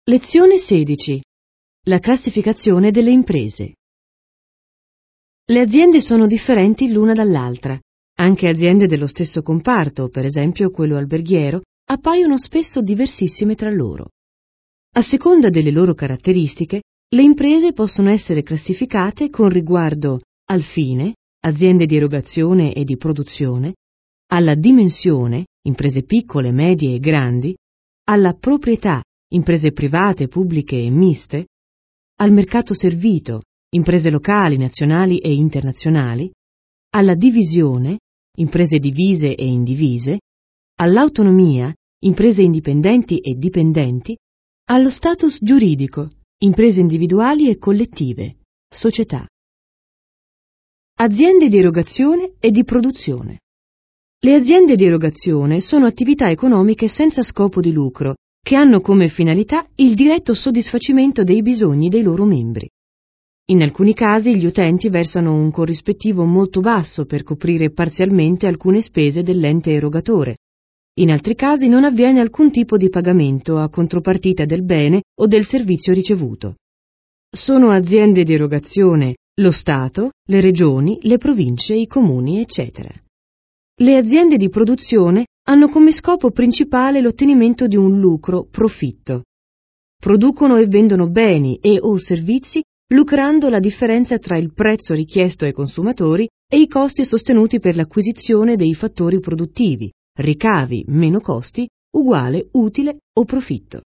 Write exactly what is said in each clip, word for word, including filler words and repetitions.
Lezione sedici. La classificazione delle imprese. Le aziende sono differenti l'una dall'altra. Anche aziende dello stesso comparto, per esempio quello alberghiero, appaiono spesso diversissime tra loro. A seconda delle loro caratteristiche, le imprese possono essere classificate con riguardo al fine, aziende di erogazione e di produzione, alla dimensione, imprese piccole, medie e grandi, alla proprietà, imprese private, pubbliche e miste, al mercato servito, imprese locali, nazionali e internazionali, alla divisione, imprese divise e indivise, all'autonomia, imprese indipendenti e dipendenti, allo status giuridico, imprese individuali e collettive, società. Aziende di erogazione e di produzione. Le aziende di erogazione sono attività economiche senza scopo di lucro, che hanno come finalità il diretto soddisfacimento dei bisogni dei loro membri. In alcuni casi gli utenti versano un corrispettivo molto basso per coprire parzialmente alcune spese dell'ente erogatore. In altri casi non avviene alcun tipo di pagamento a contropartita del bene o del servizio ricevuto. Sono aziende di erogazione lo Stato, le regioni, le province, i comuni, eccetera. Le aziende di produzione hanno come scopo principale l'ottenimento di un lucro, profitto. Producono e vendono beni e o servizi lucrando la differenza tra il prezzo richiesto ai consumatori e i costi sostenuti per l'acquisizione dei fattori produttivi, ricavi meno costi, uguale utile o profitto.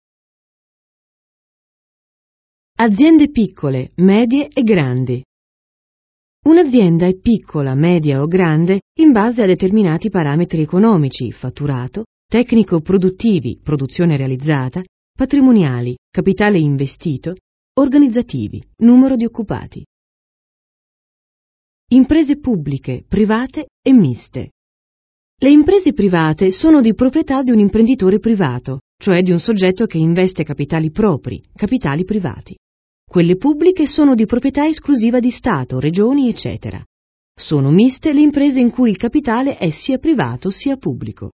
Aziende piccole, medie e grandi. Un'azienda è piccola, media o grande in base a determinati parametri economici, fatturato, tecnico-produttivi, produzione realizzata, patrimoniali, capitale investito, organizzativi, numero di occupati. Imprese pubbliche, private e miste. Le imprese private sono di proprietà di un imprenditore privato, cioè di un soggetto che investe capitali propri, capitali privati. Quelle pubbliche sono di proprietà esclusiva di Stato, regioni, eccetera. Sono miste le imprese in cui il capitale è sia privato sia pubblico.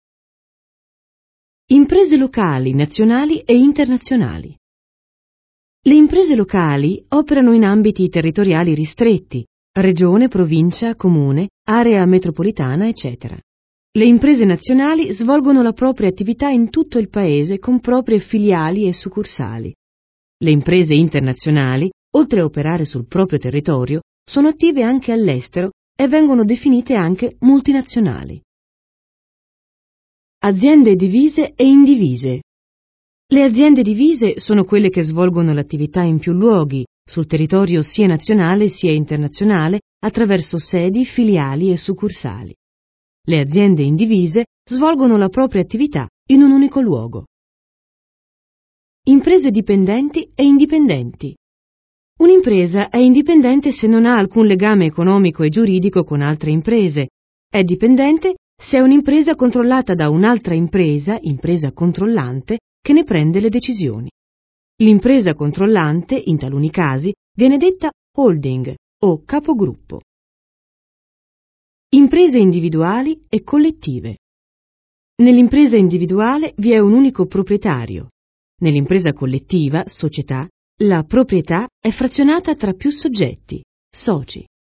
Imprese locali, nazionali e internazionali. Le imprese locali operano in ambiti territoriali ristretti, regione, provincia, comune, area metropolitana, eccetera. Le imprese nazionali svolgono la propria attività in tutto il paese con proprie filiali e succursali. Le imprese internazionali, oltre a operare sul proprio territorio, sono attive anche all'estero e vengono definite anche multinazionali. Aziende divise e indivise. Le aziende divise sono quelle che svolgono l'attività in più luoghi, sul territorio sia nazionale sia internazionale, attraverso sedi, filiali e succursali. Le aziende indivise svolgono la propria attività in un unico luogo. Imprese dipendenti e indipendenti. Un'impresa è indipendente se non ha alcun legame economico e giuridico con altre imprese. È dipendente se è un'impresa controllata da un'altra impresa, impresa controllante, che ne prende le decisioni. L'impresa controllante, in taluni casi, viene detta holding o capogruppo. Imprese individuali e collettive. Nell'impresa individuale vi è un unico proprietario. Nell'impresa collettiva, società, la proprietà è frazionata tra più soggetti, soci.